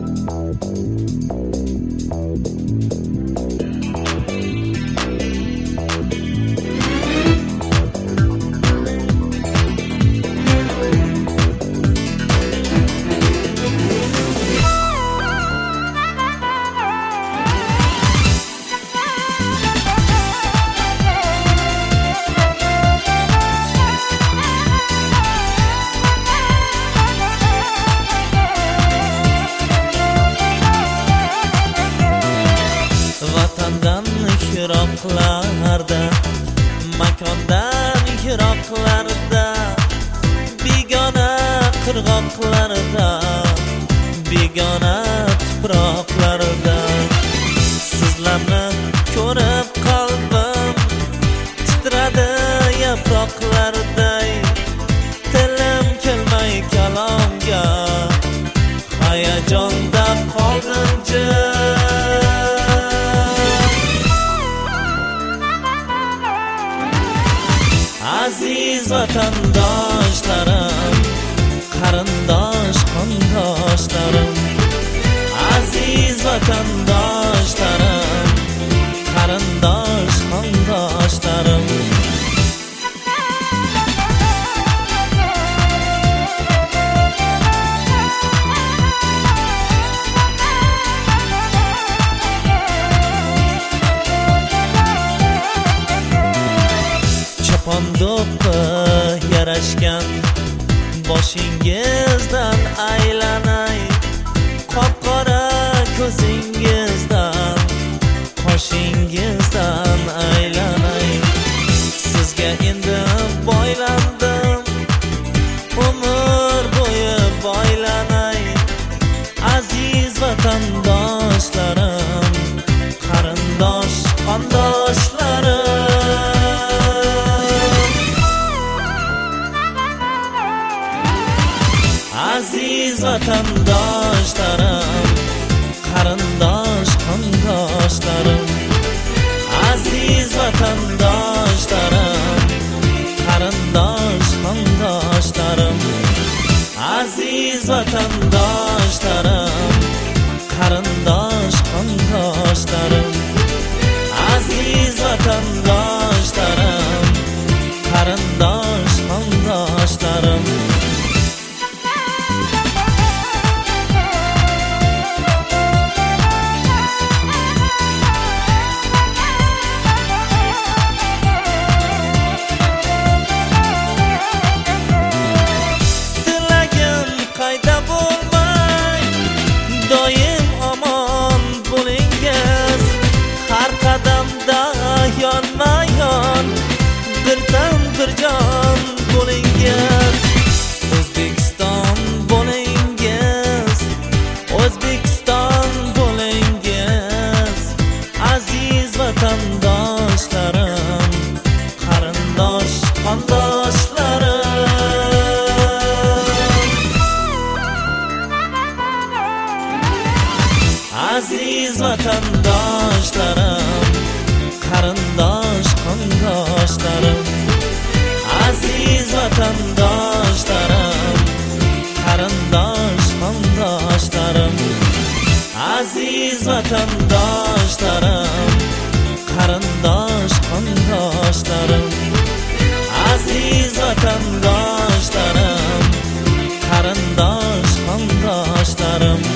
yiroqlarda, makondan yiroqlarda, begona qirg'oqlarda, begona tuproqlarda sizlarni ko'rib qalbim titradi yaproqlarday. Tilim kelmay kalomga, hayajonda qoldim jim. Aziz vatandoshlarim, qarindosh qondoshlarim, aziz vatandoshlarim, qarindosh qondoshlarim. Chopon-do'ppi yarashgan boshingizdan aylanay, qop-qora ko'zingizdan, qoshingizdan aylanay. Sizga endi boylandim, umr bo'yi boylanay. Aziz vatandoshlarim, qarindosh qondoshlarim. Aziz vatandoshlarim, qarindosh qondoshlarim, aziz vatandoshlarim, qarindosh qondoshlarim, aziz vatandoshlarim, qarindosh qondoshlarim, aziz vatandoshlarim, qarindosh qondoshlarim. Doim omon bo'lingiz, har qadamda yonma-yon, birdan bir jon bo'lingiz. O'zbekiston bo'lingiz, O'zbekiston bo'lingiz. Aziz vatandoshlarim, qarindosh qondoshlarim. Aziz vatandoshlarim, qarindosh qondoshlarim, aziz vatandoshlarim, qarindosh qondoshlarim, aziz vatandoshlarim, qarindosh qondoshlarim, aziz vatandoshlarim, qarindosh qondoshlarim.